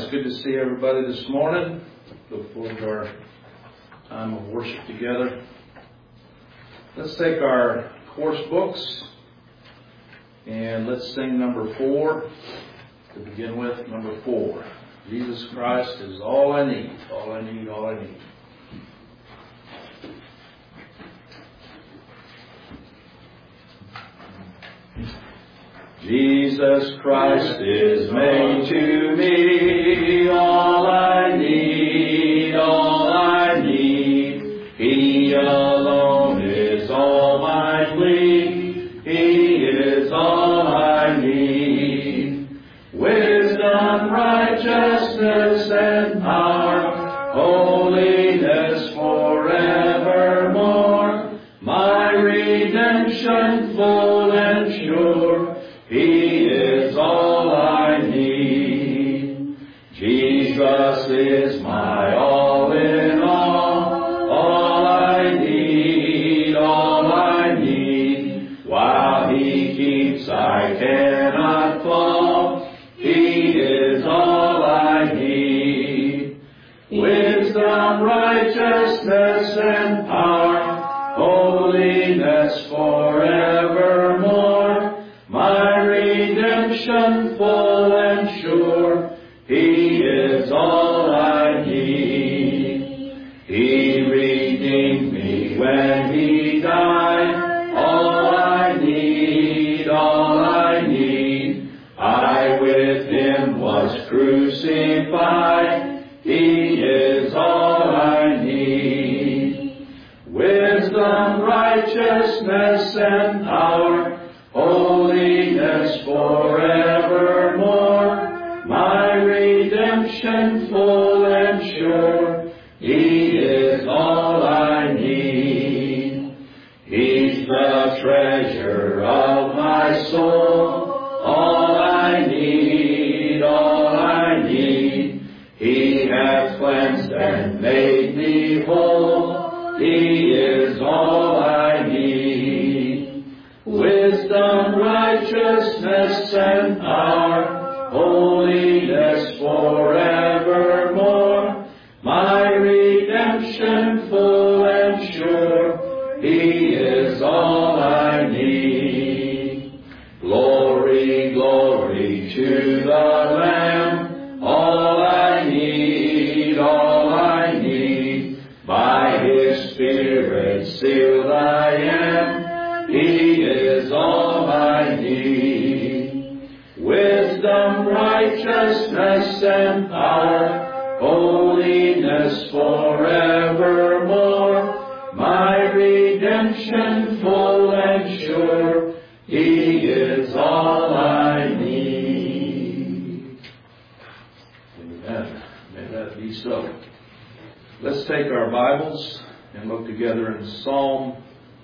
It's good to see everybody this morning. Look forward to our time of worship together. Let's take our course books and let's sing number 4 to begin with. Number 4. Jesus Christ is all I need, all I need, all I need. Jesus Christ is made to me all I need, all I need. He alone is all my plea. He is all I need. Wisdom, righteousness, and power, holiness forevermore. My redemption full and sure. He is all I need. Jesus is my all in all I need, all I need. While He keeps, I cannot fall. He is all I need. Wisdom, righteousness, and power, holiness forevermore. My redemption full and sure, He is all I need. He redeemed me when He died, all I need, all I need. I with Him was crucified, He is all I need. Wisdom, righteousness, and power, holiness forevermore. My redemption full and sure. He is all I need. He's the treasure of my soul. All I need, all I need. He hath cleansed and made me whole. He is all I need. Wisdom, righteousness, and power, holiness forevermore. My redemption full and sure. He is all I need. Glory, glory to the Lamb. All I need, all I need. By His Spirit sealed I am. He is all I need. Wisdom, righteousness, and power, holiness forevermore. My redemption full and sure. He is all I need. Amen. May that be so. Let's take our Bibles and look together in Psalm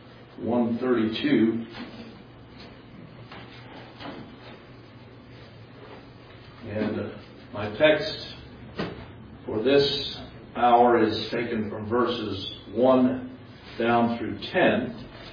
132. And my text for this hour is taken from verses 1 down through 10.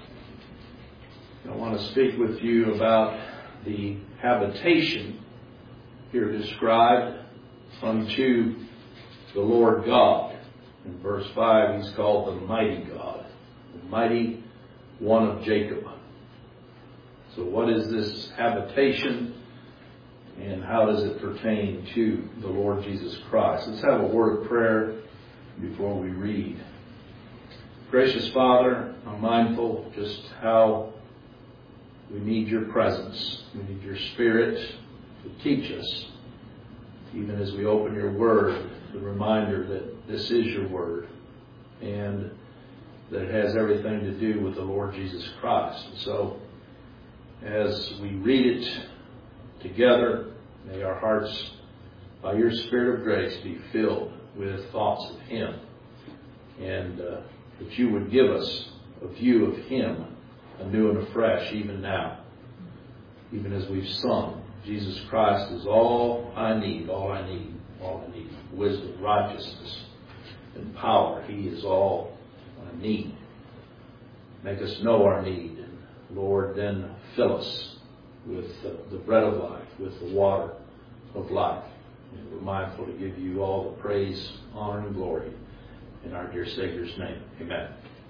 I want to speak with you about the habitation here described unto the Lord God. In verse 5, He's called the Mighty God, the Mighty One of Jacob. So what is this habitation and how does it pertain to the Lord Jesus Christ? Let's have a word of prayer before we read. Gracious Father, I'm mindful just how we need your presence. We need your Spirit to teach us, even as we open your word, the reminder that this is your word and that it has everything to do with the Lord Jesus Christ. And so, as we read it together, may our hearts, by your Spirit of grace, be filled with thoughts of Him, and that you would give us a view of Him anew and afresh, even now, even as we've sung. Jesus Christ is all I need, all I need, all I need. Wisdom, righteousness, and power. He is all I need. Make us know our need. And Lord, then fill us with the bread of life, with the water of life. And we're mindful to give you all the praise, honor, and glory in our dear Savior's name. Amen.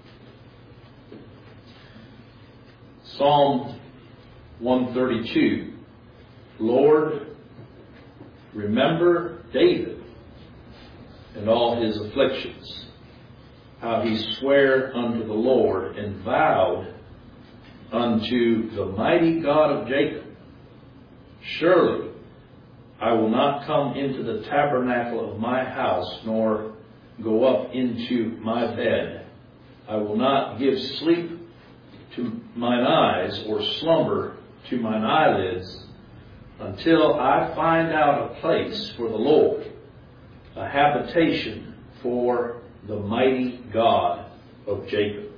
Psalm 132. Lord, remember David and all his afflictions, how he sware unto the Lord and vowed unto the mighty God of Jacob, surely I will not come into the tabernacle of my house, nor go up into my bed. I will not give sleep to mine eyes, or slumber to mine eyelids, until I find out a place for the Lord, a habitation for the mighty God of Jacob.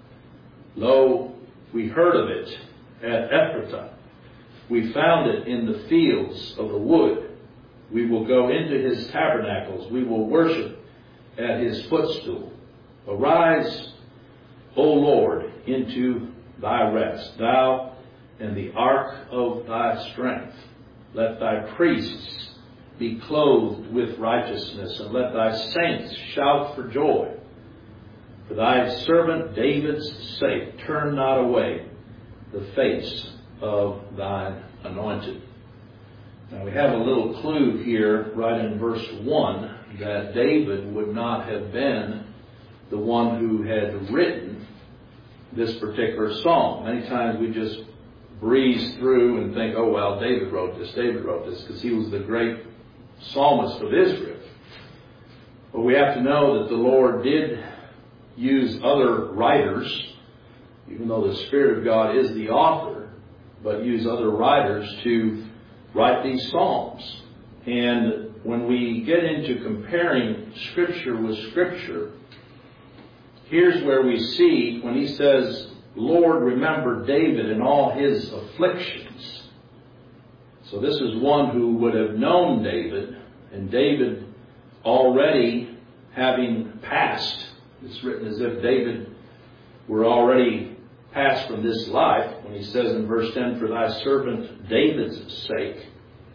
Lo, we heard of it at Ephratah. We found it in the fields of the wood. We will go into his tabernacles. We will worship at his footstool. Arise, O Lord, into thy rest, thou and the ark of thy strength. Let thy priests be clothed with righteousness, and let thy saints shout for joy. For thy servant David's sake, turn not away the face of thine anointed. Now we have a little clue here right in verse 1 that David would not have been the one who had written this particular psalm. Many times we just breeze through and think, oh well, David wrote this, because he was the great psalmist of Israel. But we have to know that the Lord did use other writers, even though the Spirit of God is the author, but use other writers to write these psalms. And when we get into comparing Scripture with Scripture, here's where we see when he says, Lord, remember David and all his afflictions. So this is one who would have known David, and David already having passed. It's written as if David were already passed from this life, when he says in verse 10, for thy servant David's sake,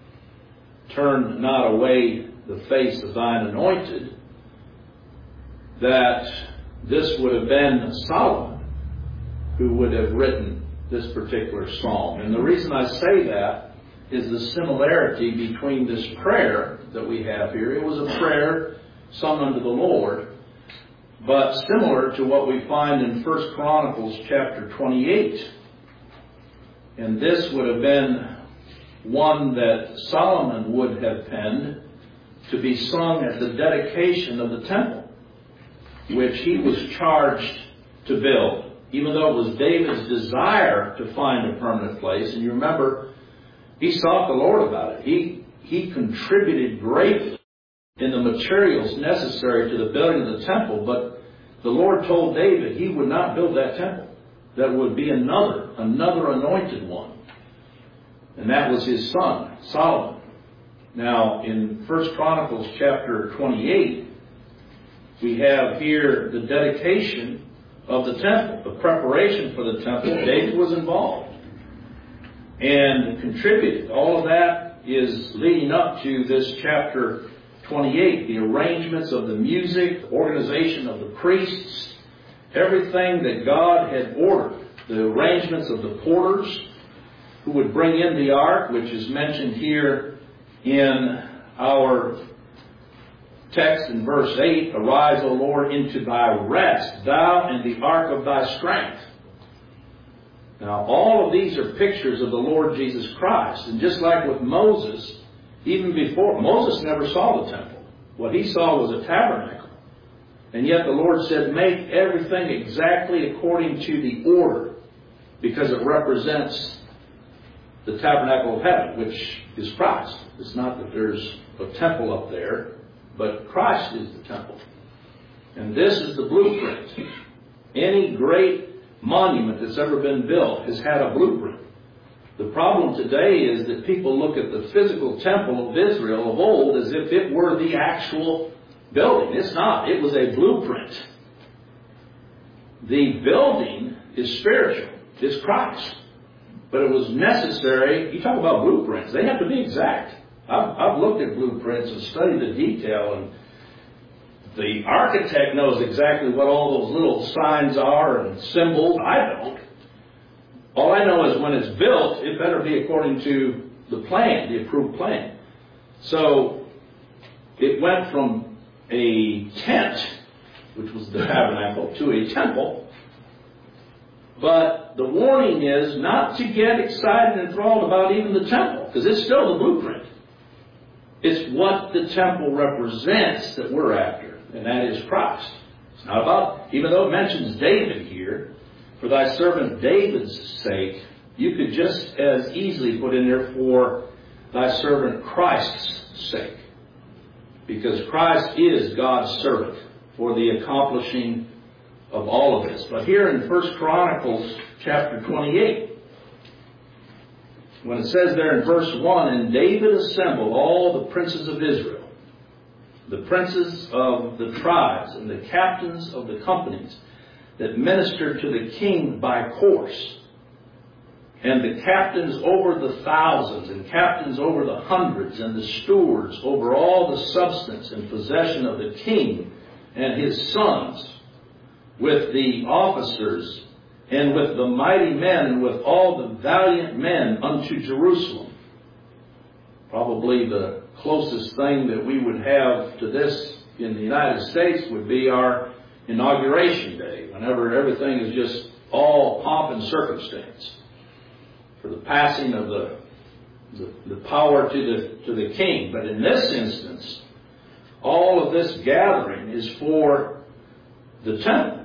turn not away the face of thine anointed, that this would have been Solomon who would have written this particular psalm. And the reason I say that is the similarity between this prayer that we have here. It was a prayer sung unto the Lord, but similar to what we find in 1 Chronicles chapter 28. And this would have been one that Solomon would have penned to be sung at the dedication of the temple, which he was charged to build. Even though it was David's desire to find a permanent place. And you remember, he sought the Lord about it. He contributed greatly in the materials necessary to the building of the temple. But the Lord told David he would not build that temple. That would be another anointed one. And that was his son, Solomon. Now, in 1 Chronicles chapter 28, we have here the dedication of the temple, the preparation for the temple. David was involved and contributed. All of that is leading up to this chapter 28. The arrangements of the music, the organization of the priests, everything that God had ordered. The arrangements of the porters who would bring in the ark, which is mentioned here in our text in verse 8, arise, O Lord, into thy rest, thou and the ark of thy strength. Now, all of these are pictures of the Lord Jesus Christ. And just like with Moses, even before, Moses never saw the temple. What he saw was a tabernacle. And yet the Lord said, make everything exactly according to the order, because it represents the tabernacle of heaven, which is Christ. It's not that there's a temple up there, but Christ is the temple. And this is the blueprint. Any great monument that's ever been built has had a blueprint. The problem today is that people look at the physical temple of Israel of old as if it were the actual building. It's not. It was a blueprint. The building is spiritual. It's Christ. But it was necessary. You talk about blueprints. They have to be exact. I've looked at blueprints and studied the detail, and the architect knows exactly what all those little signs are and symbols. I don't. All I know is when it's built, it better be according to the plan, the approved plan. So it went from a tent, which was the tabernacle, to a temple. But the warning is not to get excited and enthralled about even the temple, because it's still the blueprint. It's what the temple represents that we're after, and that is Christ. It's not about, even though it mentions David here, for thy servant David's sake, you could just as easily put in there for thy servant Christ's sake. Because Christ is God's servant for the accomplishing of all of this. But here in 1 Chronicles chapter 28, when it says there in verse 1, and David assembled all the princes of Israel, the princes of the tribes and the captains of the companies that ministered to the king by course, and the captains over the thousands, and captains over the hundreds, and the stewards over all the substance and possession of the king and his sons, with the officers, and with the mighty men, and with all the valiant men unto Jerusalem. Probably the closest thing that we would have to this in the United States would be our inauguration day, whenever everything is just all pomp and circumstance for the passing of the power to the king. But in this instance, all of this gathering is for the temple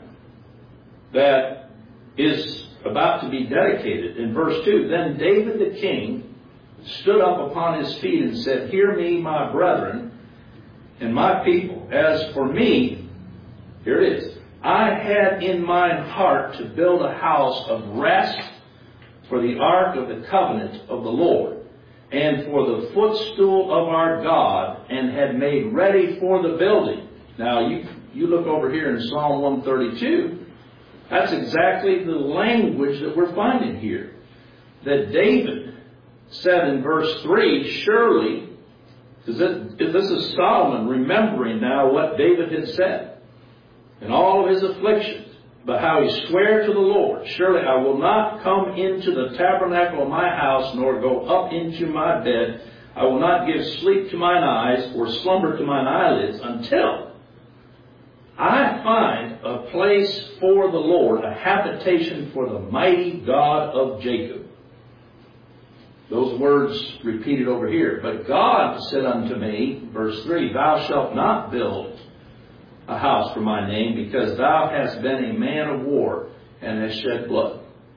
that is about to be dedicated. In verse 2, then David the king stood up upon his feet and said, hear me, my brethren, and my people. As for me, here it is, I had in mine heart to build a house of rest for the ark of the covenant of the Lord, and for the footstool of our God, and had made ready for the building. Now, you look over here in Psalm 132, that's exactly the language that we're finding here. That David said in verse 3, surely, because this is Solomon remembering now what David had said, and all of his afflictions, but how he sware to the Lord, surely I will not come into the tabernacle of my house, nor go up into my bed. I will not give sleep to mine eyes, or slumber to mine eyelids, until I find a place for the Lord, a habitation for the mighty God of Jacob. Those words repeated over here. But God said unto me, verse 3, thou shalt not build a house for my name, because thou hast been a man of war, and hast shed blood.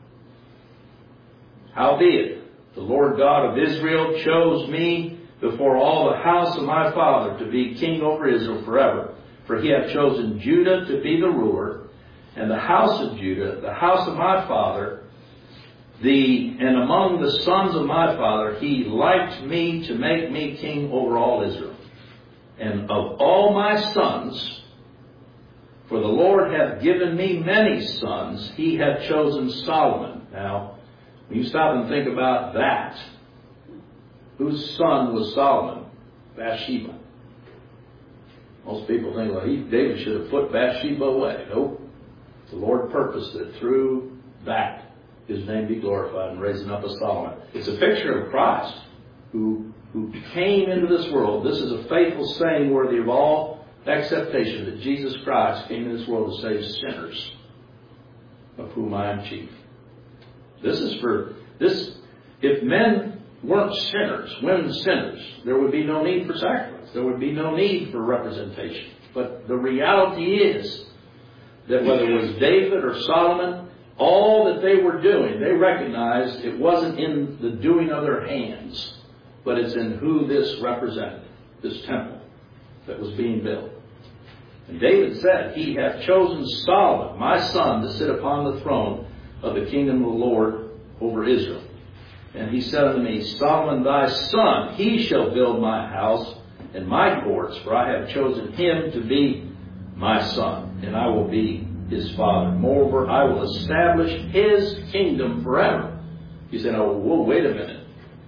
Howbeit, the Lord God of Israel chose me before all the house of my father to be king over Israel forever. For he hath chosen Judah to be the ruler, and the house of Judah, the house of my father, and among the sons of my father, he liked me to make me king over all Israel. And of all my sons, for the Lord hath given me many sons, he hath chosen Solomon. Now, when you stop and think about that, whose son was Solomon? Bathsheba. Most people think, well, David should have put Bathsheba away. Nope. The Lord purposed that through that his name be glorified in raising up a Solomon. It's a picture of Christ who came into this world. This is a faithful saying worthy of all acceptation, that Jesus Christ came into this world to save sinners, of whom I am chief. This is for this. If men weren't sinners, women sinners, there would be no need for sacrifice. There would be no need for representation. But the reality is that whether it was David or Solomon, all that they were doing, they recognized it wasn't in the doing of their hands, but it's in who this represented, this temple that was being built. And David said, he hath chosen Solomon, my son, to sit upon the throne of the kingdom of the Lord over Israel. And he said unto me, Solomon thy son, he shall build my house and my courts, for I have chosen him to be my son, and I will be his father. Moreover, I will establish his kingdom forever. He said, oh, whoa, wait a minute.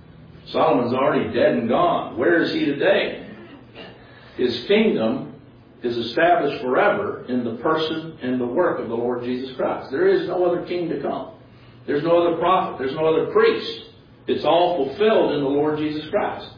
Solomon's already dead and gone. Where is he today? His kingdom is established forever in the person and the work of the Lord Jesus Christ. There is no other king to come. There's no other prophet. There's no other priest. It's all fulfilled in the Lord Jesus Christ.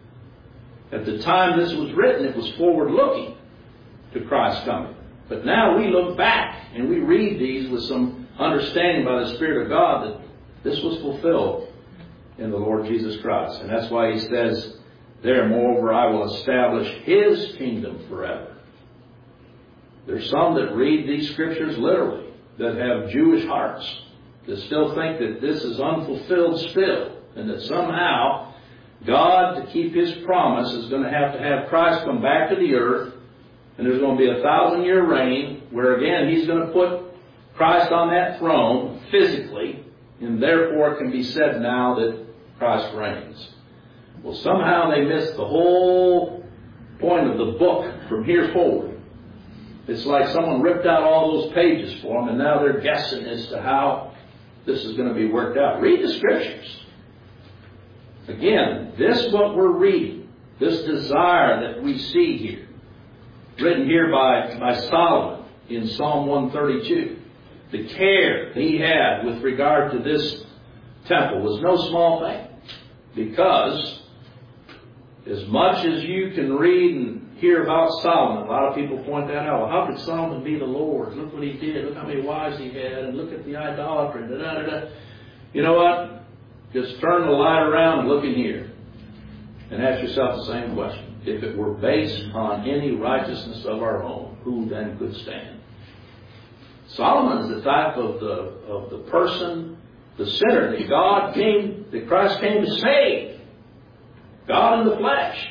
At the time this was written, it was forward-looking to Christ's coming. But now we look back and we read these with some understanding by the Spirit of God that this was fulfilled in the Lord Jesus Christ. And that's why he says there, moreover, I will establish his kingdom forever. There's some that read these scriptures literally, that have Jewish hearts, that still think that this is unfulfilled still, and that somehow God, to keep his promise, is going to have Christ come back to the earth, and there's going to be a 1,000-year reign, where again he's going to put Christ on that throne physically, and therefore it can be said now that Christ reigns. Well, somehow they missed the whole point of the book from here forward. It's like someone ripped out all those pages for them, and now they're guessing as to how this is going to be worked out. Read the scriptures. Again, this what we're reading, this desire that we see here, written here by Solomon in Psalm 132. The care he had with regard to this temple was no small thing. Because as much as you can read and hear about Solomon, a lot of people point that out. Well, how could Solomon be the Lord? Look what he did. Look how many wives he had. And look at the idolatry. Da, da, da, da. You know what? Just turn the light around and look in here. And ask yourself the same question. If it were based on any righteousness of our own, who then could stand? Solomon is the type of the person, the sinner that Christ came to save. God in the flesh.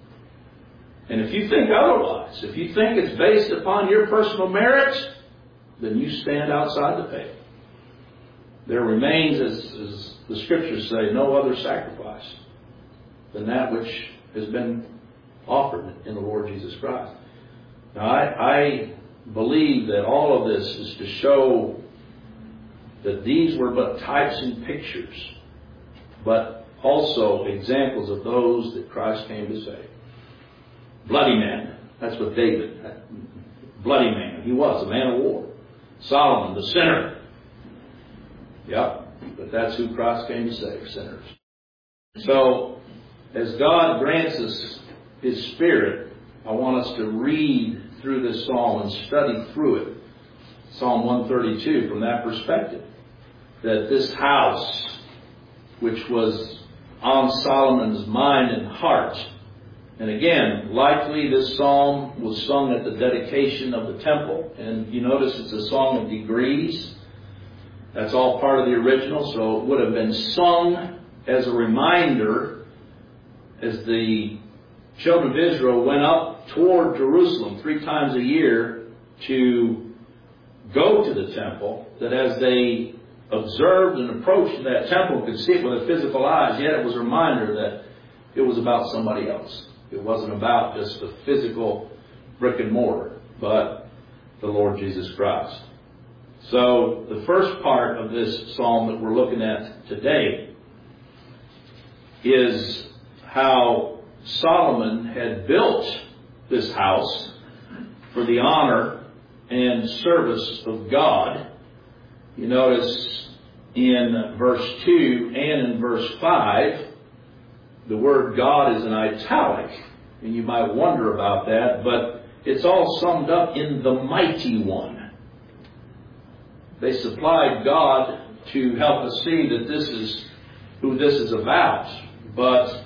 And if you think otherwise, if you think it's based upon your personal merits, then you stand outside the pale. There remains, as the scriptures say, no other sacrifice than that which has been offered in the Lord Jesus Christ. Now, I believe that all of this is to show that these were but types and pictures, but also examples of those that Christ came to save. Bloody man. That's what David, bloody man. He was a man of war. Solomon, the sinner. Yep. But that's who Christ came to save, sinners. So, as God grants us his Spirit, I want us to read through this psalm and study through it. Psalm 132 from that perspective. That this house, which was on Solomon's mind and heart, and again, likely this psalm was sung at the dedication of the temple. And you notice it's a song of degrees. That's all part of the original. So it would have been sung as a reminder as the children of Israel went up toward Jerusalem 3 times a year to go to the temple, that as they observed and approached that temple, could see it with their physical eyes, yet it was a reminder that it was about somebody else. It wasn't about just the physical brick and mortar, but the Lord Jesus Christ. So the first part of this psalm that we're looking at today is how Solomon had built this house for the honor and service of God. You notice in verse 2 and in verse 5, the word God is in italic, and you might wonder about that, but it's all summed up in the Mighty One. They supplied God to help us see that this is who this is about, but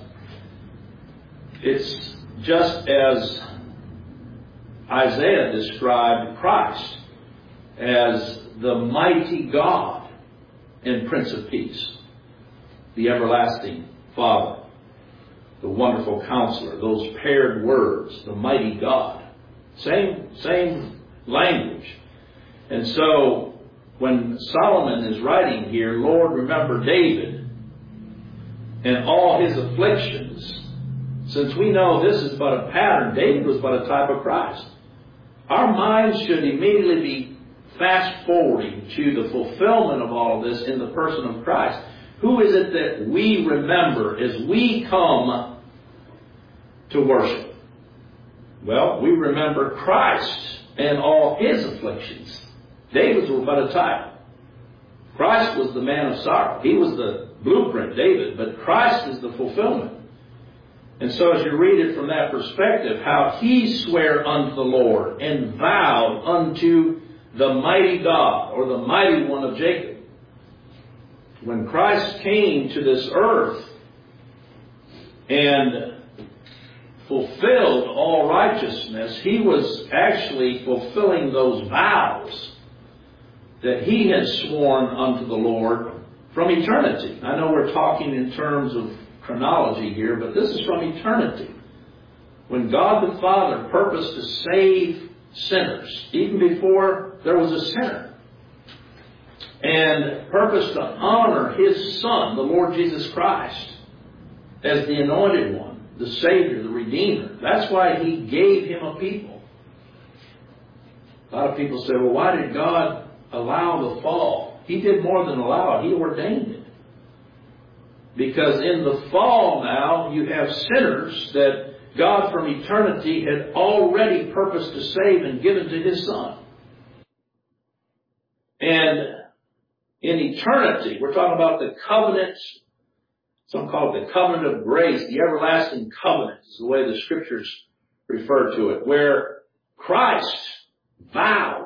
it's just as Isaiah described Christ as the mighty God and Prince of Peace, the everlasting Father, the wonderful Counselor, those paired words, the mighty God. Same language. And so when Solomon is writing here, Lord, remember David and all his afflictions. Since we know this is but a pattern, David was but a type of Christ. Our minds should immediately be fast forwarding to the fulfillment of all of this in the person of Christ, Who is it that we remember as we come to worship? Well, we remember Christ and all His afflictions. David's were but a type. Christ was the man of sorrow. He was the blueprint, David, but Christ is the fulfillment. And so as you read it from that perspective, how He sware unto the Lord and vowed unto the mighty God, or the mighty one of Jacob. When Christ came to this earth and fulfilled all righteousness, He was actually fulfilling those vows that He had sworn unto the Lord from eternity. I know we're talking in terms of chronology here, but this is from eternity. When God the Father purposed to save sinners, even before there was a sinner, and purposed to honor His Son, the Lord Jesus Christ, as the anointed one, the Savior, the Redeemer. That's why He gave Him a people. A lot of people say, well, why did God allow the fall? He did more than allow it. He ordained it. Because in the fall now, you have sinners that God from eternity had already purposed to save and given to His Son. And in eternity, we're talking about the covenant, some call it the covenant of grace, the everlasting covenant is the way the Scriptures refer to it, where Christ vowed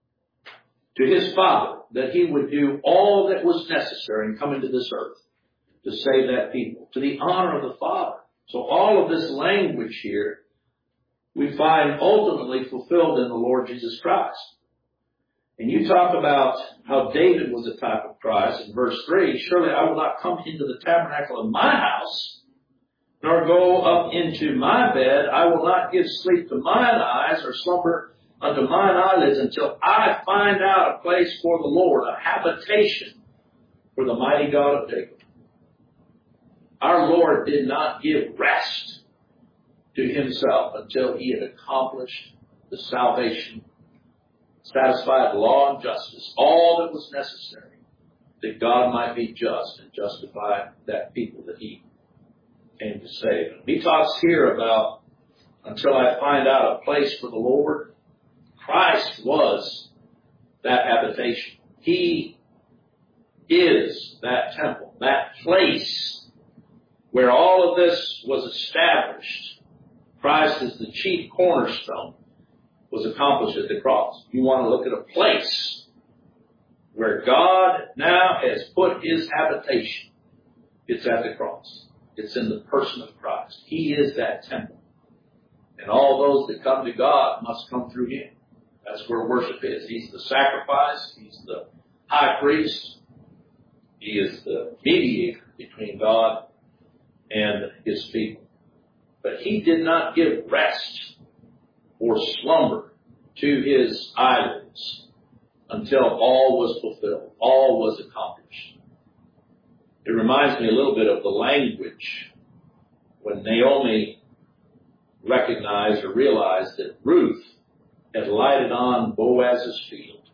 to His Father that He would do all that was necessary in coming to this earth to save that people, to the honor of the Father. So all of this language here we find ultimately fulfilled in the Lord Jesus Christ. And you talk about how David was a type of Christ in verse 3, surely I will not come into the tabernacle of my house, nor go up into my bed. I will not give sleep to mine eyes, or slumber unto mine eyelids, until I find out a place for the Lord, a habitation for the mighty God of Jacob. Our Lord did not give rest to Himself until He had accomplished the salvation, satisfied law and justice, all that was necessary, that God might be just and justify that people that He came to save. He talks here about, until I find out a place for the Lord. Christ was that habitation. He is that temple, that place where all of this was established. Christ is the chief cornerstone, was accomplished at the cross. You want to look at a place where God now has put His habitation. It's at the cross. It's in the person of Christ. He is that temple. And all those that come to God must come through Him. That's where worship is. He's the sacrifice. He's the high priest. He is the mediator between God and His people. But He did not give rest or slumber to His eyelids until all was fulfilled, all was accomplished. It reminds me a little bit of the language when Naomi recognized or realized that Ruth had lighted on Boaz's field.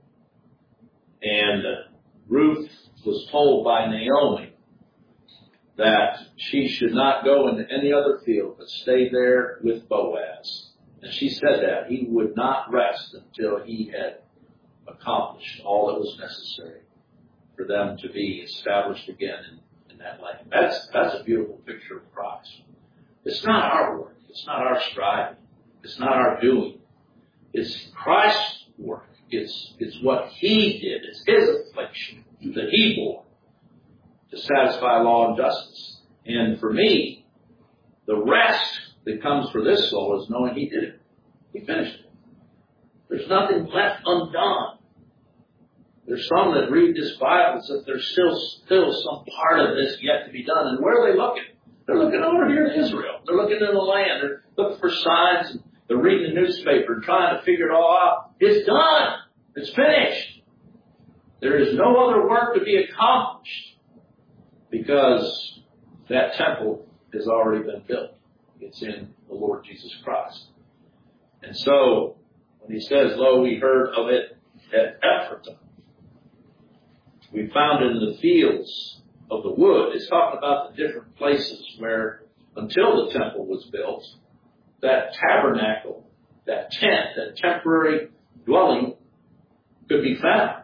And Ruth was told by Naomi that she should not go into any other field but stay there with Boaz. And she said that he would not rest until he had accomplished all that was necessary for them to be established again in that land. That's a beautiful picture of Christ. It's not our work. It's not our striving. It's not our doing. It's Christ's work. It's what He did. It's His affliction that He bore to satisfy law and justice. And for me, the rest that comes for this soul is knowing He did it. He finished it. There's nothing left undone. There's some that read this Bible as if there's still some part of this yet to be done. And where are they looking? They're looking over here to Israel. They're looking in the land. They're looking for signs. And they're reading the newspaper and trying to figure it all out. It's done. It's finished. There is no other work to be accomplished because that temple has already been built. It's in the Lord Jesus Christ. And so, when He says, lo, we heard of it at Ephrathah, we found it in the fields of the wood. It's talking about the different places where, until the temple was built, that tabernacle, that tent, that temporary dwelling could be found.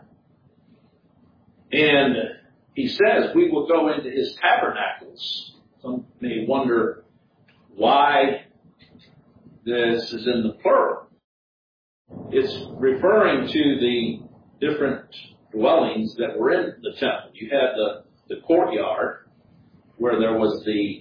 And he says, we will go into his tabernacles. Some may wonder why this is in the plural. It's referring to the different dwellings that were in the temple. You had the courtyard where there was the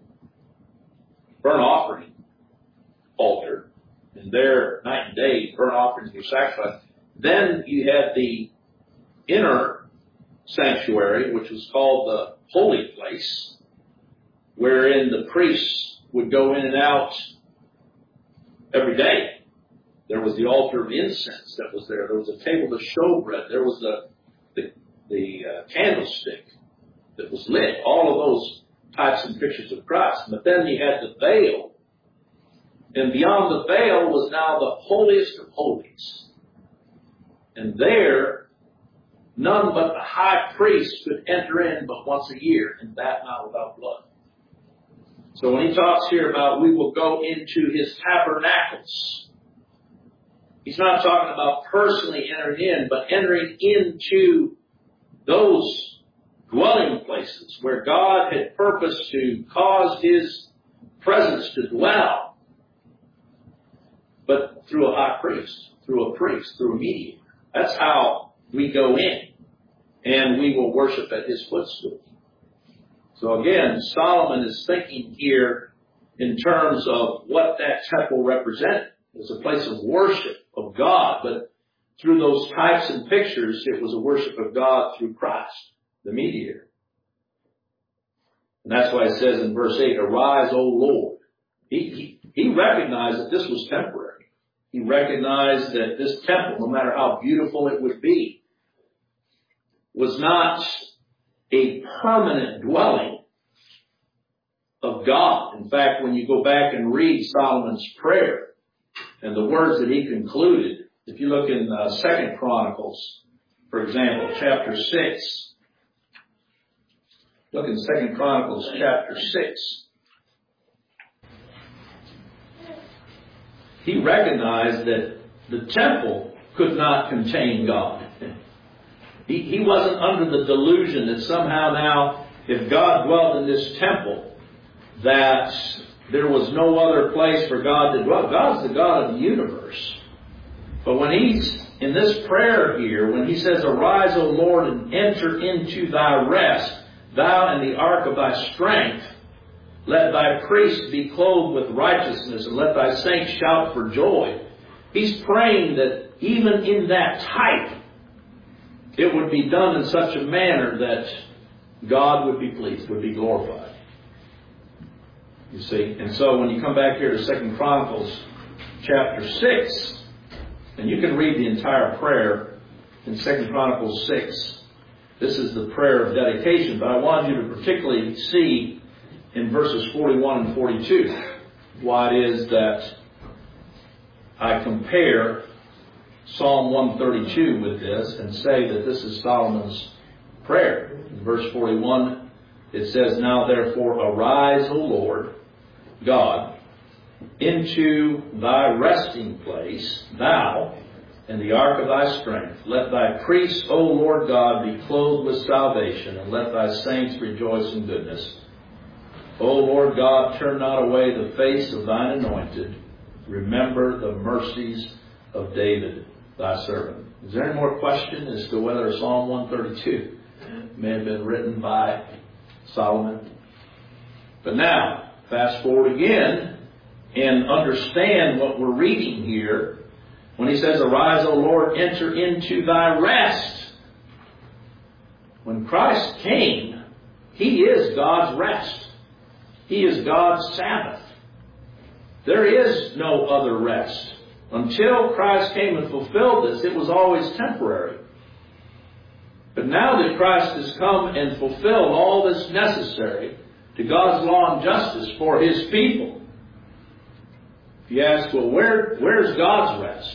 burnt offering altar, and there night and day burnt offerings were sacrificed. Then you had the inner sanctuary, which was called the holy place, wherein the priests would go in and out every day. There was the altar of incense that was there. There was a table of showbread. There was the candlestick that was lit. All of those types and pictures of Christ. But then you had the veil. And beyond the veil was now the holiest of holies. And there, none but the high priest could enter in but once a year, and that not without blood. So when he talks here about we will go into his tabernacles, he's not talking about personally entering in, but entering into those dwelling places where God had purposed to cause his presence to dwell, but through a high priest, through a priest, through a mediator. That's how we go in, and we will worship at his footstool. So again, Solomon is thinking here in terms of what that temple represented. It was a place of worship of God, but through those types and pictures, it was a worship of God through Christ, the mediator. And that's why it says in verse 8, arise, O Lord. He recognized that this was temporary. He recognized that this temple, no matter how beautiful it would be, was not a permanent dwelling of God. In fact, when you go back and read Solomon's prayer and the words that he concluded, if you look in 2 Chronicles, for example, chapter 6, look in 2 Chronicles chapter 6. He recognized that the temple could not contain God. He wasn't under the delusion that somehow now, if God dwelt in this temple, that there was no other place for God to dwell. God's the God of the universe. But when he's in this prayer here, when he says, arise, O Lord, and enter into thy rest, thou and the ark of thy strength, let thy priests be clothed with righteousness, and let thy saints shout for joy. He's praying that even in that type, it would be done in such a manner that God would be pleased, would be glorified. You see? And so when you come back here to 2 Chronicles chapter 6, and you can read the entire prayer in 2 Chronicles 6. This is the prayer of dedication, but I want you to particularly see in verses 41 and 42 why it is that I compare Psalm 132 with this and say that this is Solomon's prayer. In verse 41, it says, now therefore arise, O Lord God, into thy resting place, thou and the ark of thy strength. Let thy priests, O Lord God, be clothed with salvation, and let thy saints rejoice in goodness. O Lord God, turn not away the face of thine anointed. Remember the mercies of David, thy servant. Is there any more question as to whether Psalm 132 may have been written by Solomon? But now, fast forward again and understand what we're reading here when he says, arise, O Lord, enter into thy rest. When Christ came, he is God's rest. He is God's Sabbath. There is no other rest. Until Christ came and fulfilled this, it was always temporary. But now that Christ has come and fulfilled all that's necessary to God's law and justice for his people, if you ask, well, where's God's rest?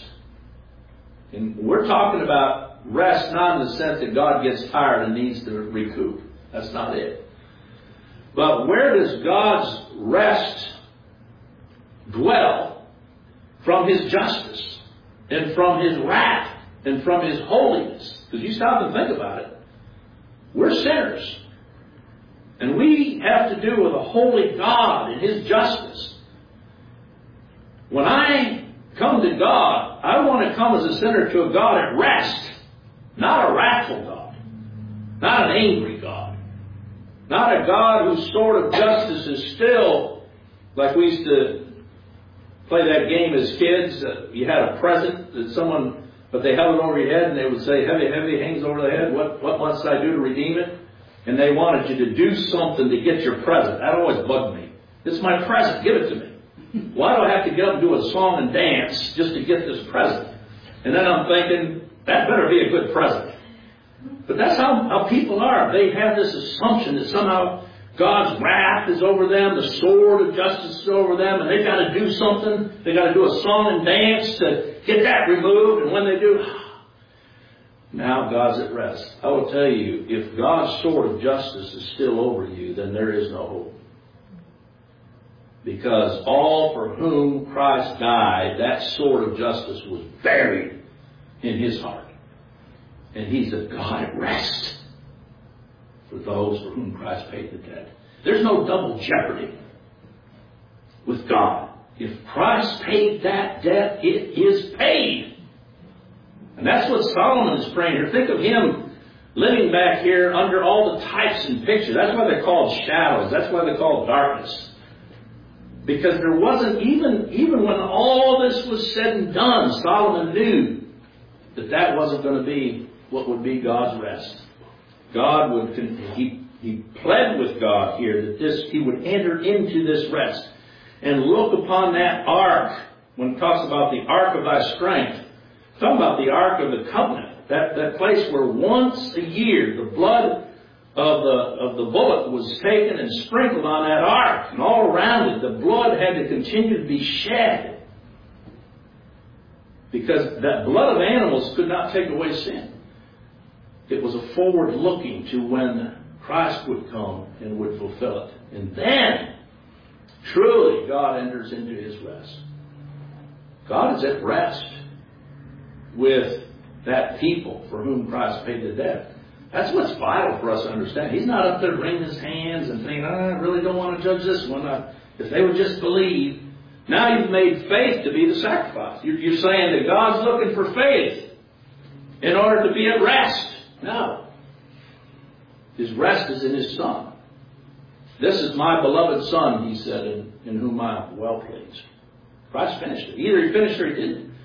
And we're talking about rest not in the sense that God gets tired and needs to recoup. That's not it. But where does God's rest dwell from His justice and from His wrath and from His holiness? Because you stop and think about it. We're sinners. And we have to do with a holy God and His justice. When I come to God, I want to come as a sinner to a God at rest. Not a wrathful God. Not an angry God. Not a God whose sword of justice is still, like we used to play that game as kids. You had a present that someone, but they held it over your head and they would say, heavy, heavy, hangs over the head. What must I do to redeem it? And they wanted you to do something to get your present. That always bugged me. This is my present. Give it to me. Why do I have to get up and do a song and dance just to get this present? And then I'm thinking, that better be a good present. But that's how people are. They have this assumption that somehow God's wrath is over them, the sword of justice is over them, and they've got to do something. They've got to do a song and dance to get that removed. And when they do, now God's at rest. I will tell you, if God's sword of justice is still over you, then there is no hope. Because all for whom Christ died, that sword of justice was buried in His heart. And He's a God at rest for those for whom Christ paid the debt. There's no double jeopardy with God. If Christ paid that debt, it is paid. And that's what Solomon is praying here. Think of him living back here under all the types and pictures. That's why they're called shadows. That's why they're called darkness. Because there wasn't, even when all this was said and done, Solomon knew that wasn't going to be what would be God's rest. God would, he pled with God here that he would enter into this rest and look upon that ark. When it talks about the ark of thy strength, it's talking about the ark of the covenant, that place where once a year the blood of the bullock was taken and sprinkled on that ark, and all around it the blood had to continue to be shed, because that blood of animals could not take away sin. It was a forward looking to when Christ would come and would fulfill it. And then, truly, God enters into His rest. God is at rest with that people for whom Christ paid the debt. That's what's vital for us to understand. He's not up there wringing His hands and thinking, I really don't want to judge this one. If they would just believe. Now you've made faith to be the sacrifice. You're saying that God's looking for faith in order to be at rest. No. His rest is in His Son. This is my beloved Son, He said, in whom I am well pleased. Christ finished it. Either He finished or He didn't.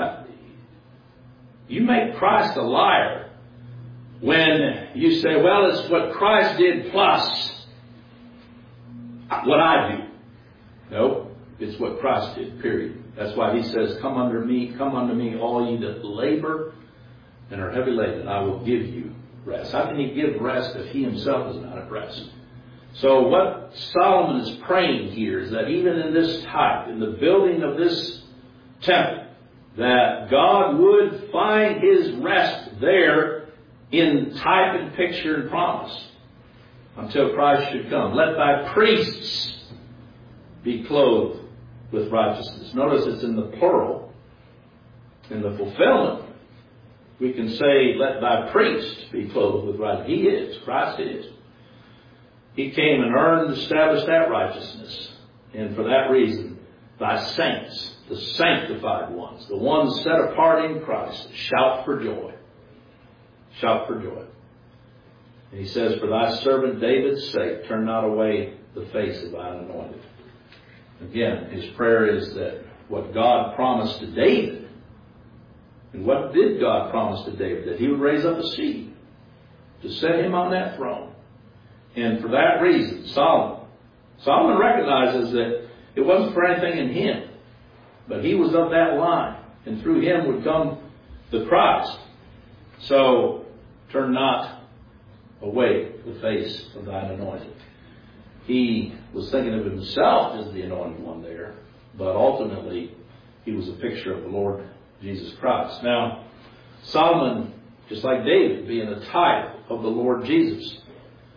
You make Christ a liar when you say, well, it's what Christ did plus what I do. No, it's what Christ did, period. That's why He says, come unto me, all ye that labor and are heavy laden, I will give you rest. How can He give rest if He Himself is not at rest? So what Solomon is praying here is that even in this type, in the building of this temple, that God would find His rest there in type and picture and promise until Christ should come. Let thy priests be clothed with righteousness. Notice it's in the plural. In the fulfillment, we can say, let thy priest be clothed with righteousness. He is. Christ is. He came and earned and established that righteousness. And for that reason, thy saints, the sanctified ones, the ones set apart in Christ, shout for joy. Shout for joy. And He says, for thy servant David's sake, turn not away the face of thine anointed. Again, his prayer is that what God promised to David, and what did God promise to David? That He would raise up a seed to set him on that throne. And for that reason, Solomon recognizes that it wasn't for anything in him, but he was of that line, and through him would come the Christ. So, turn not away the face of thine anointed. He was thinking of himself as the anointed one there, but ultimately he was a picture of the Lord Jesus Christ. Now, Solomon, just like David, being a type of the Lord Jesus,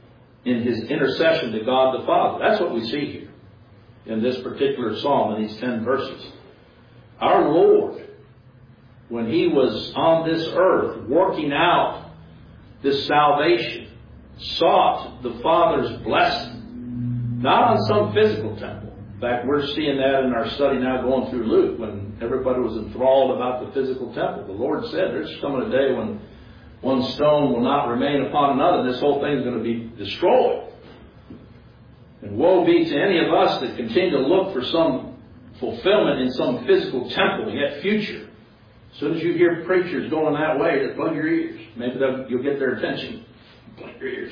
in His intercession to God the Father. That's what we see here in this particular psalm, in these 10 verses. Our Lord, when He was on this earth working out this salvation, sought the Father's blessing, not on some physical temple. In fact, we're seeing that in our study now going through Luke, when everybody was enthralled about the physical temple. The Lord said there's coming a day when one stone will not remain upon another, and this whole thing is going to be destroyed. And woe be to any of us that continue to look for some fulfillment in some physical temple yet future. As soon as you hear preachers going that way, just plug your ears. Maybe you'll get their attention. Plug your ears.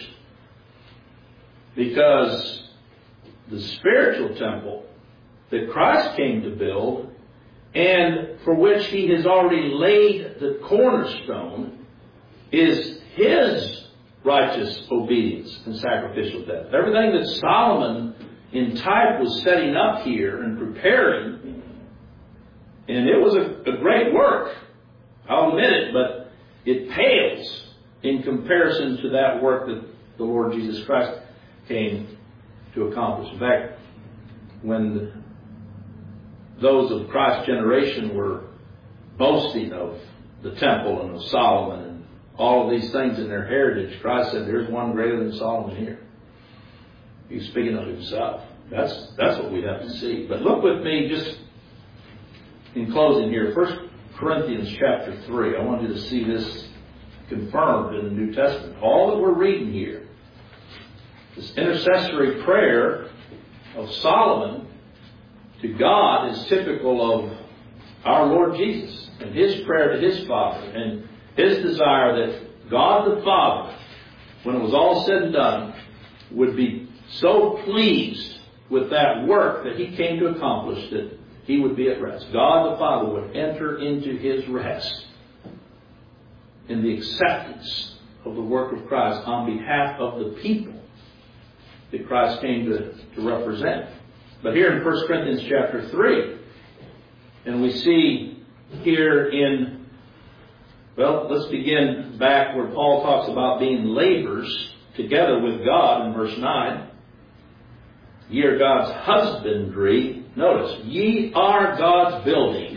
Because the spiritual temple that Christ came to build, and for which He has already laid the cornerstone, is His righteous obedience and sacrificial death. Everything that Solomon in type was setting up here and preparing, and it was a great work, I'll admit it, but it pales in comparison to that work that the Lord Jesus Christ came to accomplish. In fact, when those of Christ's generation were boasting of the temple and of Solomon and all of these things in their heritage, Christ said, there's one greater than Solomon here. He's speaking of Himself. That's what we have to see. But look with me, just in closing here, 1 Corinthians chapter 3. I want you to see this confirmed in the New Testament. All that we're reading here, this intercessory prayer of Solomon to God, is typical of our Lord Jesus and His prayer to His Father, and His desire that God the Father, when it was all said and done, would be so pleased with that work that He came to accomplish that He would be at rest. God the Father would enter into His rest in the acceptance of the work of Christ on behalf of the people that Christ came to represent. But here in 1 Corinthians chapter 3, and we see here in, well, let's begin back where Paul talks about being laborers together with God in verse 9. Ye are God's husbandry. Notice, ye are God's building.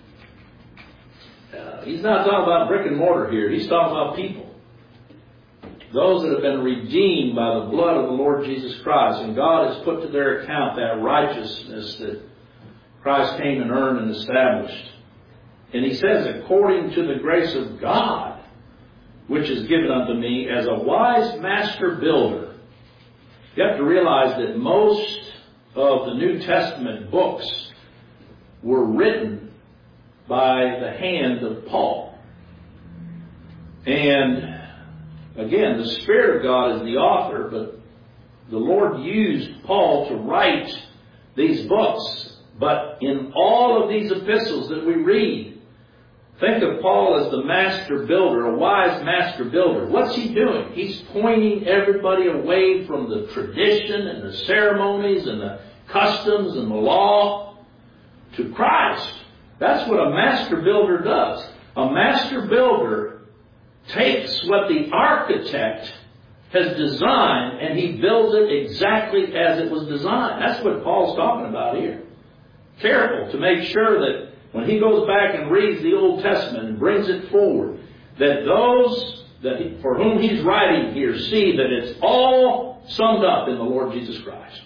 He's not talking about brick and mortar here. He's talking about people. Those that have been redeemed by the blood of the Lord Jesus Christ. And God has put to their account that righteousness that Christ came and earned and established. And He says, according to the grace of God, which is given unto me as a wise master builder. You have to realize that most of the New Testament books were written by the hand of Paul. And again, the Spirit of God is the author, but the Lord used Paul to write these books. But in all of these epistles that we read, think of Paul as the master builder, a wise master builder. What's he doing? He's pointing everybody away from the tradition and the ceremonies and the customs and the law to Christ. That's what a master builder does. A master builder takes what the architect has designed and he builds it exactly as it was designed. That's what Paul's talking about here. Careful to make sure that when he goes back and reads the Old Testament and brings it forward, that those for whom he's writing here see that it's all summed up in the Lord Jesus Christ.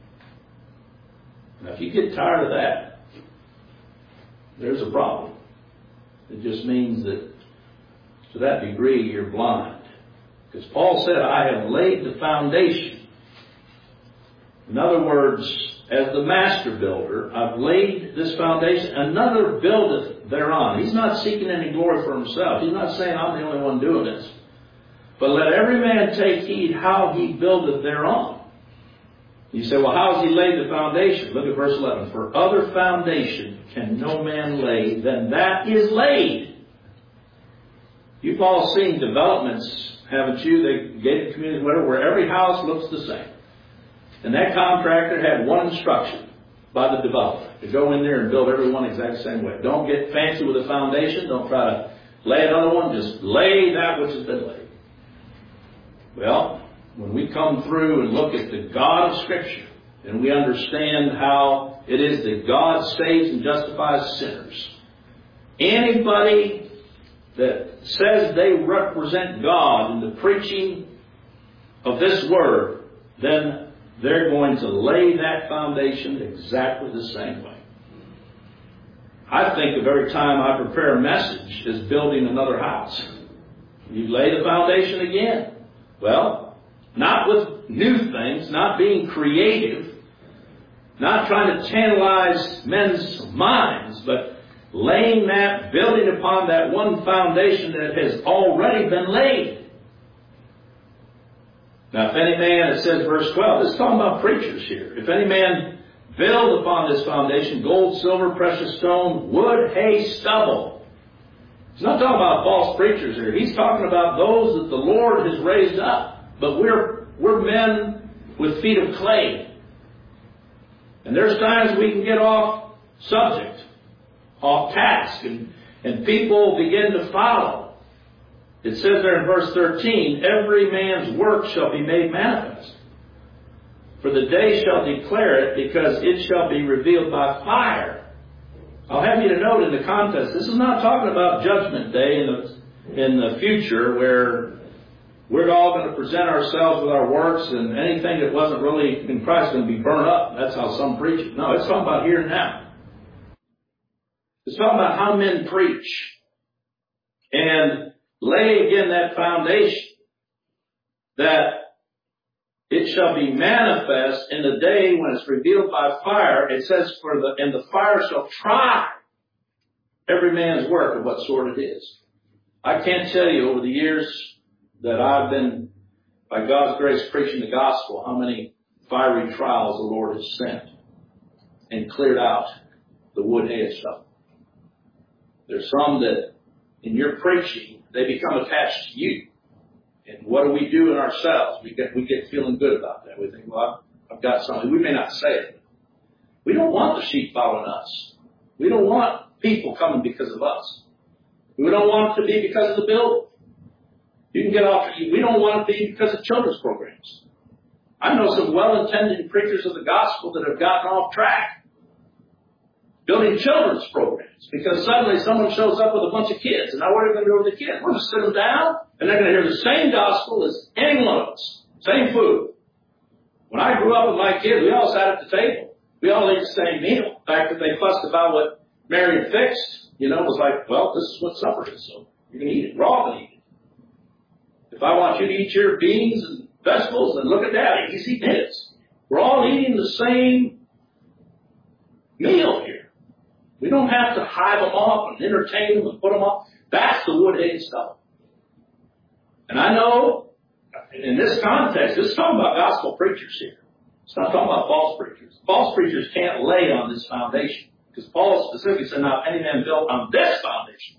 Now, if you get tired of that, there's a problem. It just means that to that degree you're blind. Because Paul said, I have laid the foundation. In other words, as the master builder, I've laid this foundation. Another buildeth thereon. He's not seeking any glory for himself. He's not saying I'm the only one doing this. But let every man take heed how he buildeth thereon. You say, well, how has he laid the foundation? Look at verse 11. For other foundation can no man lay than that is laid. You've all seen developments, haven't you? The gated communities, whatever, where every house looks the same. And that contractor had one instruction by the developer to go in there and build every one exactly the same way. Don't get fancy with the foundation. Don't try to lay another one. Just lay that which has been laid. Well, when we come through and look at the God of Scripture, and we understand how it is that God saves and justifies sinners, anybody that says they represent God in the preaching of this Word, then they're going to lay that foundation exactly the same way. I think of every time I prepare a message as building another house. You lay the foundation again. Well, not with new things, not being creative, not trying to tantalize men's minds, but laying that, building upon that one foundation that has already been laid. Now, if any man, it says verse 12, it's talking about preachers here. If any man build upon this foundation gold, silver, precious stone, wood, hay, stubble. He's not talking about false preachers here. He's talking about those that the Lord has raised up. But we're men with feet of clay. And there's times we can get off subject, off task, and people begin to follow. It says there in verse 13, every man's work shall be made manifest. For the day shall declare it, because it shall be revealed by fire. I'll have you to note in the context, this is not talking about Judgment Day in the future where we're all going to present ourselves with our works and anything that wasn't really in Christ is going to be burned up. That's how some preach it. No, it's talking about here and now. It's talking about how men preach. And lay again that foundation that it shall be manifest in the day when it's revealed by fire. It says, and the fire shall try every man's work of what sort it is. I can't tell you over the years that I've been, by God's grace, preaching the gospel, how many fiery trials the Lord has sent and cleared out the wood, hay, and stuff. There's some that in your preaching, they become attached to you. And what do we do in ourselves? We get feeling good about that. We think, well, I've got something. We may not say it. We don't want the sheep following us. We don't want people coming because of us. We don't want it to be because of the building. You can get off. We don't want it to be because of children's programs. I know some well-intended preachers of the gospel that have gotten off track building children's programs because suddenly someone shows up with a bunch of kids. And now what are they going to do with the kids? We're going to sit them down and they're going to hear the same gospel as any one of us. Same food. When I grew up with my kids, we all sat at the table. We all ate the same meal. In fact, if they fussed about what Mary had fixed, it was like, well, this is what supper is, so you're going to eat it. We're all going to eat it. If I want you to eat your beans and vegetables, then look at Daddy. He's eating his. We're all eating the same meal here. We don't have to hive them off and entertain them and put them off. That's the wood, hay, and stuff. And I know, in this context, this is talking about gospel preachers here. It's not talking about false preachers. False preachers can't lay on this foundation. Because Paul specifically said, now, if any man built on this foundation.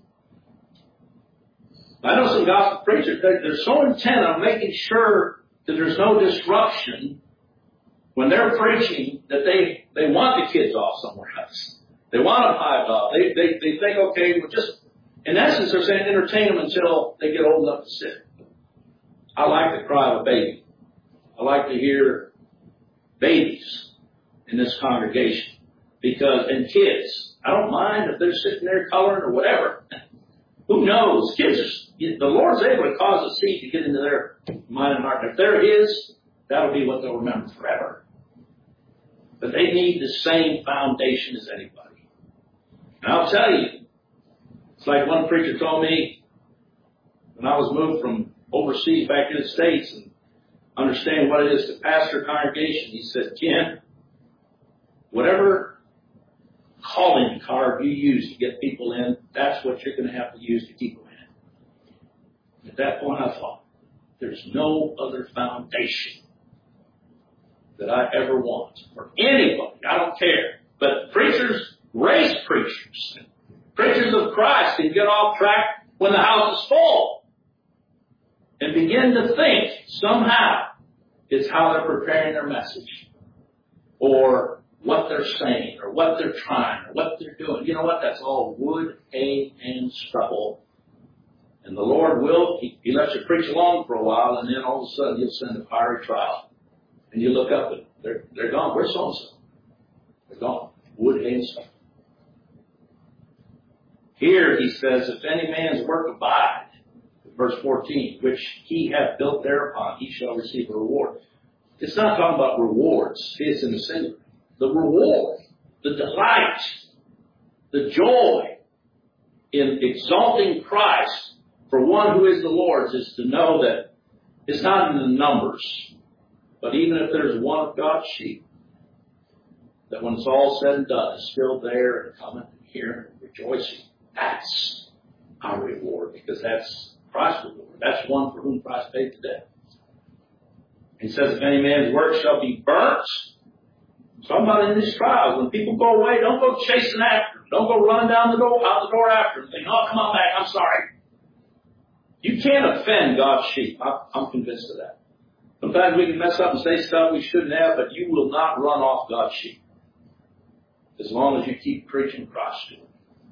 I know some gospel preachers, they're so intent on making sure that there's no disruption when they're preaching that they want the kids off somewhere else. They want them hived off. They think, okay, well, just, in essence, they're saying entertain them until they get old enough to sit. I like the cry of a baby. I like to hear babies in this congregation. And kids, I don't mind if they're sitting there coloring or whatever. Who knows? Kids, the Lord's able to cause a seed to get into their mind and heart. If they're His, that'll be what they'll remember forever. But they need the same foundation as anybody. And I'll tell you, it's like one preacher told me when I was moved from overseas back to the States and understand what it is to pastor a congregation. He said, Ken, whatever calling card you use to get people in, that's what you're going to have to use to keep them in. At that point, I thought, there's no other foundation that I ever want for anybody. I don't care. But preachers, race preachers, preachers of Christ can get off track when the house is full and begin to think somehow it's how they're preparing their message or what they're saying or what they're trying or what they're doing. You know what? That's all wood, hay, and stubble. And the Lord will, He lets you preach along for a while, and then all of a sudden He'll send a fiery trial. And you look up and they're gone. Where's so-and-so? They're gone. Wood, hay, and stone. Here He says, if any man's work abide, verse 14, which he hath built thereupon, he shall receive a reward. It's not talking about rewards. It's in the singular. The reward, the delight, the joy in exalting Christ for one who is the Lord's is to know that it's not in the numbers, but even if there's one of God's sheep, that when it's all said and done, is still there and coming and hearing and rejoicing. That's our reward, because that's Christ's reward. That's one for whom Christ paid the debt. He says, if any man's work shall be burnt. Talking about in these trials, when people go away, don't go chasing after them. Don't go running out the door after them, thinking, oh, come on back, I'm sorry. You can't offend God's sheep. I'm convinced of that. Sometimes we can mess up and say stuff we shouldn't have, but you will not run off God's sheep as long as you keep preaching Christ to them.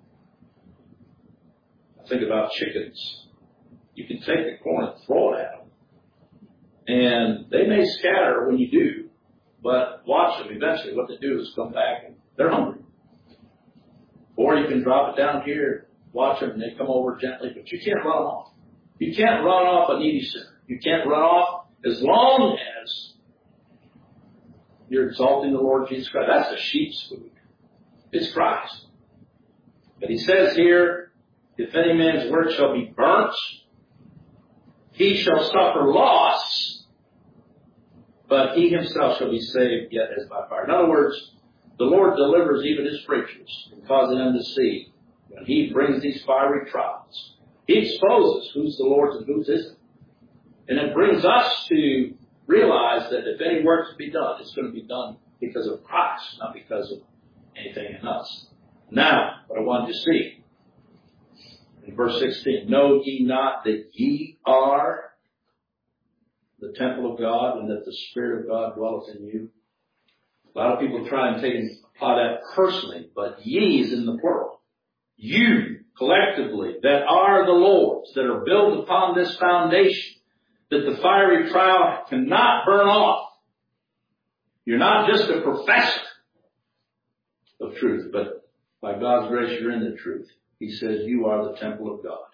I think about chickens. You can take the corn and throw it at them. And they may scatter when you do, but watch them. Eventually what they do is come back and they're hungry. Or you can drop it down here, watch them, and they come over gently, but you can't run off. You can't run off a needy sinner. You can't run off as long as you're exalting the Lord Jesus Christ. That's the sheep's food. It's Christ. But He says here, if any man's work shall be burnt, he shall suffer loss, but he himself shall be saved yet as by fire. In other words, the Lord delivers even His preachers and causes them to see when He brings these fiery trials. He exposes who's the Lord's and whose isn't. And it brings us to realize that if any work to be done, it's going to be done because of Christ, not because of anything in us. Now, what I wanted to see, in verse 16, know ye not that ye are the temple of God, and that the Spirit of God dwelleth in you? A lot of people try and apply that personally, but ye is in the plural. You, collectively, that are the Lord's, that are built upon this foundation, that the fiery trial cannot burn off. You're not just a professor of truth, but by God's grace, you're in the truth. He says you are the temple of God.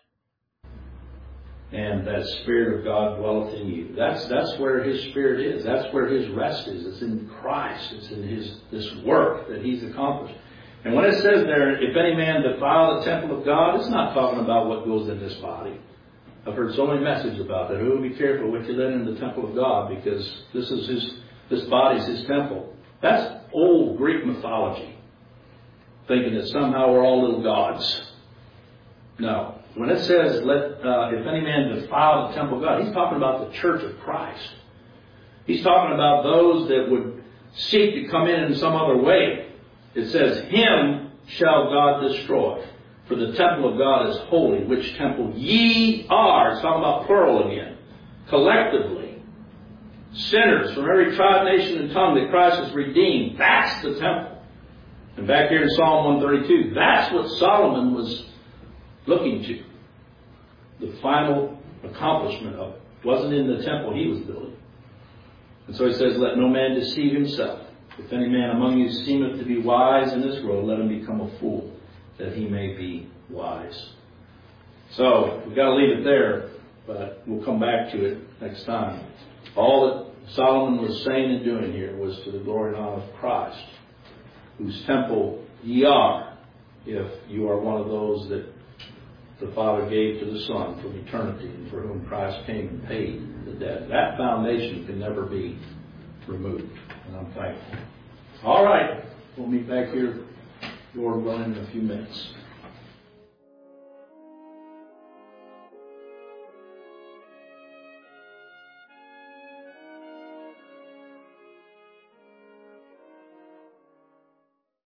And that Spirit of God dwelleth in you. That's where His Spirit is. That's where His rest is. It's in Christ. It's in this work that He's accomplished. And when it says there, if any man defile the temple of God, it's not talking about what goes in this body. I've heard so many messages about that. Oh, be careful what you let in the temple of God, because this body's His temple. That's old Greek mythology, thinking that somehow we're all little gods. No. When it says, if any man defile the temple of God, He's talking about the church of Christ. He's talking about those that would seek to come in some other way. It says, him shall God destroy. For the temple of God is holy, which temple ye are. It's talking about plural again. Collectively. Sinners from every tribe, nation, and tongue that Christ has redeemed. That's the temple. And back here in Psalm 132, that's what Solomon was looking to. The final accomplishment of it. It wasn't in the temple he was building. And so he says, let no man deceive himself. If any man among you seemeth to be wise in this world, let him become a fool, that he may be wise. So, we've got to leave it there, but we'll come back to it next time. All that Solomon was saying and doing here was to the glory and honor of Christ, whose temple ye are, if you are one of those that the Father gave to the Son from eternity, and for whom Christ came and paid the debt. That foundation can never be removed, and I'm thankful. All right, we'll meet back here, Lord willing, in a few minutes.